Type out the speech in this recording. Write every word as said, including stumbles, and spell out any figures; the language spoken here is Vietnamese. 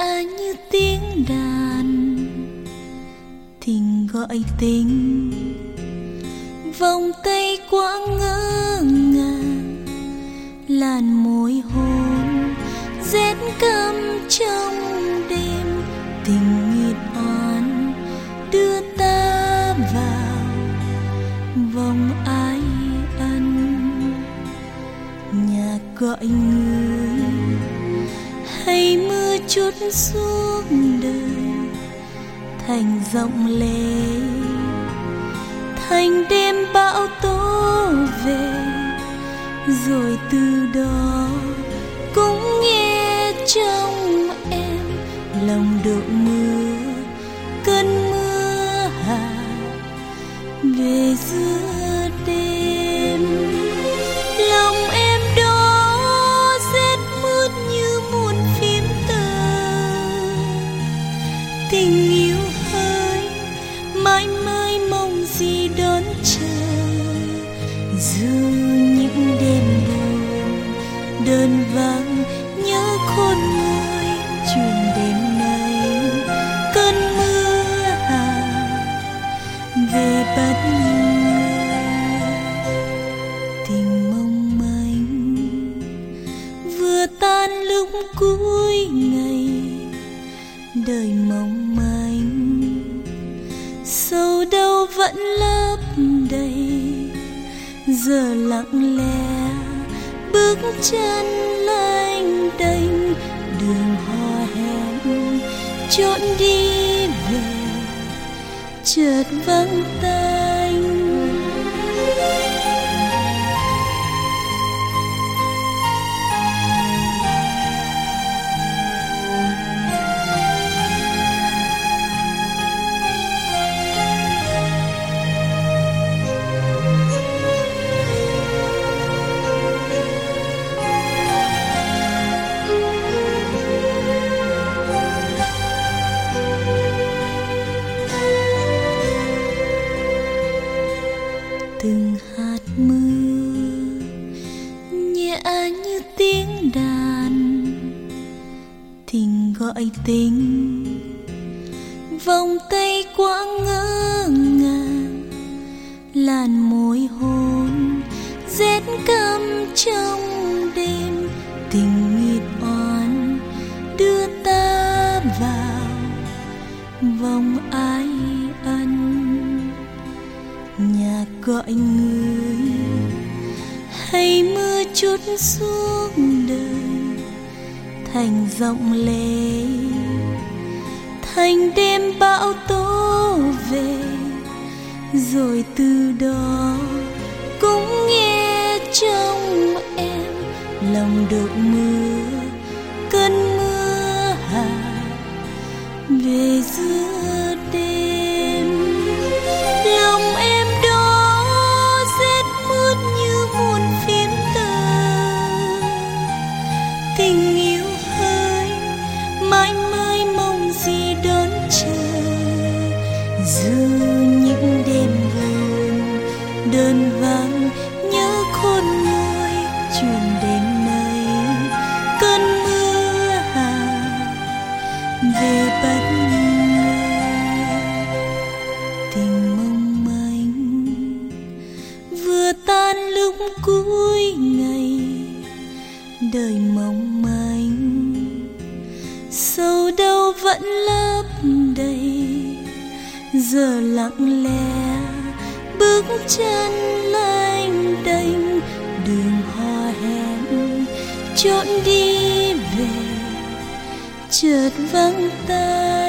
nhẹ như tiếng đàn, tình gọi tình. Vòng tay quá ngỡ ngàng, làn môi hôn rét căm trong đêm. Tình nghiệt oan đưa ta vào vòng ái ân. Nhạc gọi người hay mưa chút xuống đời, thành giọng lệ, thành đêm bão tố về. Rồi từ đó cũng nghe trong em lòng độ mưa, cơn mưa hạ về giữa đêm. Lòng em đó rét mướt như muôn phím tơ, tình yêu hơi mãi mãi mong gì đón chờ. Dù những đêm buồn đơn vắng nhớ khôn nguôi, chuyện đêm nay cơn mưa hạ về bất ngờ. Tình mong manh vừa tan lúc cuối ngày, đời mong manh sâu đâu vẫn lấp đầy. Giờ lặng lẽ bước chân lênh đênh, đường hò hẹn chốn đi về chợt vắng tanh. Từng hạt mưa nhẹ như tiếng đàn, tình gọi tình. Vòng tay quá ngỡ ngàng, làn môi hôn rét căm trong đêm. Tình nghiệt oan đưa ta vào vòng ái ân. Nhạc gọi người hay mưa chút xuống đời, thành giọng lệ, thành đêm bão tố về. Rồi từ đó cũng nghe trong em lòng độ mưa, cơn mưa hạ về giữa đêm. Lòng em đó rét mướt như muôn phím tơ, tình yêu hơi mãi mãi mong gì đón chờ. Dù những đêm buồn đơn vắng nhớ khôn nguôi, chuyện đêm nay cơn mưa hạ về bất ngờ. Tình mong manh vừa tan lúc cuối ngày, đời mong manh sâu đâu vẫn lấp đầy. Giờ lặng lẽ bước chân lênh đênh, đường hò hẹn chốn đi về chợt vắng ta.